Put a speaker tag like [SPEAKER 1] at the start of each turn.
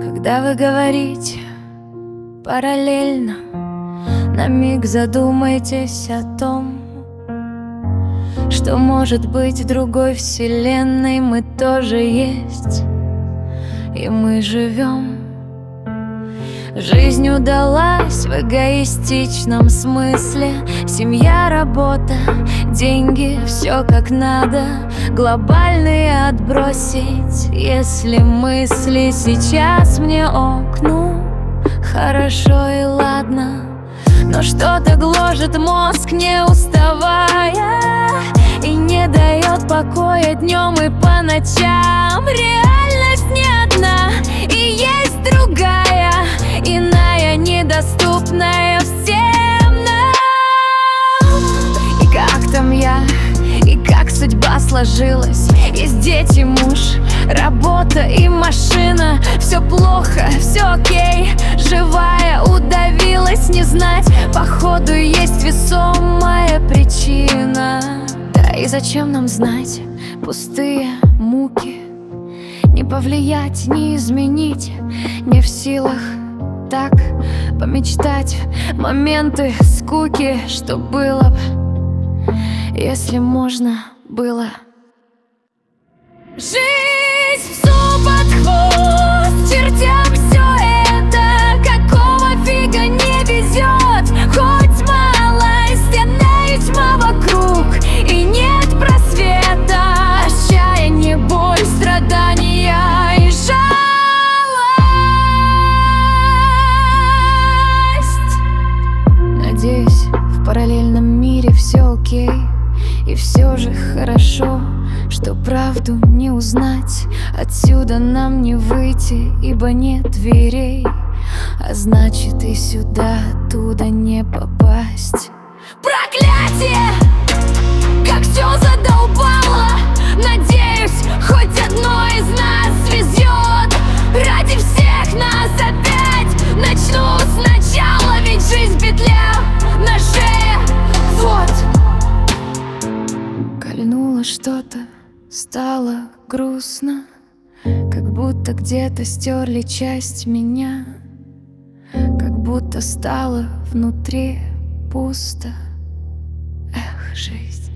[SPEAKER 1] Когда вы говорите параллельно, на миг задумайтесь о том, что, может быть, в другой вселенной мы тоже есть, и мы живем. Жизнь удалась в эгоистичном смысле. Семья, работа, деньги, все как надо. Глобальные отбросить, если мысли сейчас мне окну. Хорошо и ладно, но что-то гложет мозг, не уставая, и не дает покоя днем и по ночам. Реальность не одна, и есть другая, иная, недоступная всем нам. И как там я, и как судьба сложилась. Есть дети, муж, работа и машина. Все плохо, все окей, живая удавилась. Не знать, походу есть весомая причина. Да и зачем нам знать пустые муки? Не повлиять, не изменить, не в силах так помечтать моменты скуки, что было б, если можно было. Жизнь псу под хвост, чертям все это, какого фига не везет. Хоть малость, стена и тьма вокруг, и нет просвета. Отчаяние, боль, страдания и жалость. Надеюсь, в параллельном мире все окей, и все же хорошо, что правду не узнать. Отсюда нам не выйти, ибо нет дверей, а значит и сюда, оттуда не попасть. Проклятие! Как все задолбало! Надеюсь, хоть одно из нас везет. Ради всех нас опять начну сначала, ведь жизнь петля на шее. Вот! Кольнуло что-то, стало грустно, как будто где-то стерли часть меня, как будто стало внутри пусто. Эх, жизнь.